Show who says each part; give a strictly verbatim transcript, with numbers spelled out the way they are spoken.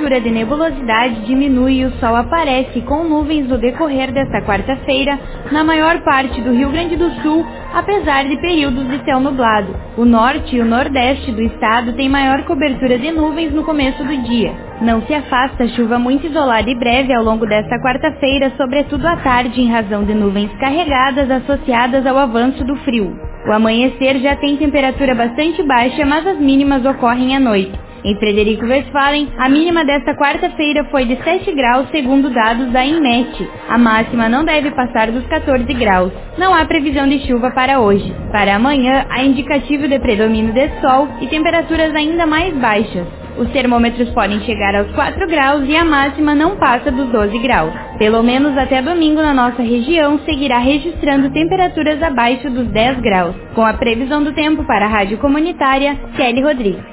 Speaker 1: cobertura de nebulosidade diminui e o sol aparece com nuvens no decorrer desta quarta-feira na maior parte do Rio Grande do Sul, apesar de períodos de céu nublado. O norte e o nordeste do estado têm maior cobertura de nuvens no começo do dia. Não se afasta chuva muito isolada e breve ao longo desta quarta-feira, sobretudo à tarde, em razão de nuvens carregadas associadas ao avanço do frio. O amanhecer já tem temperatura bastante baixa, mas as mínimas ocorrem à noite. Em Frederico Westphalen, a mínima desta quarta-feira foi de sete graus, segundo dados da INMET. A máxima não deve passar dos quatorze graus. Não há previsão de chuva para hoje. Para amanhã, há indicativo de predomínio de sol e temperaturas ainda mais baixas. Os termômetros podem chegar aos quatro graus e a máxima não passa dos doze graus. Pelo menos até domingo na nossa região seguirá registrando temperaturas abaixo dos dez graus. Com a previsão do tempo para a Rádio Comunitária, Kelly Rodrigues.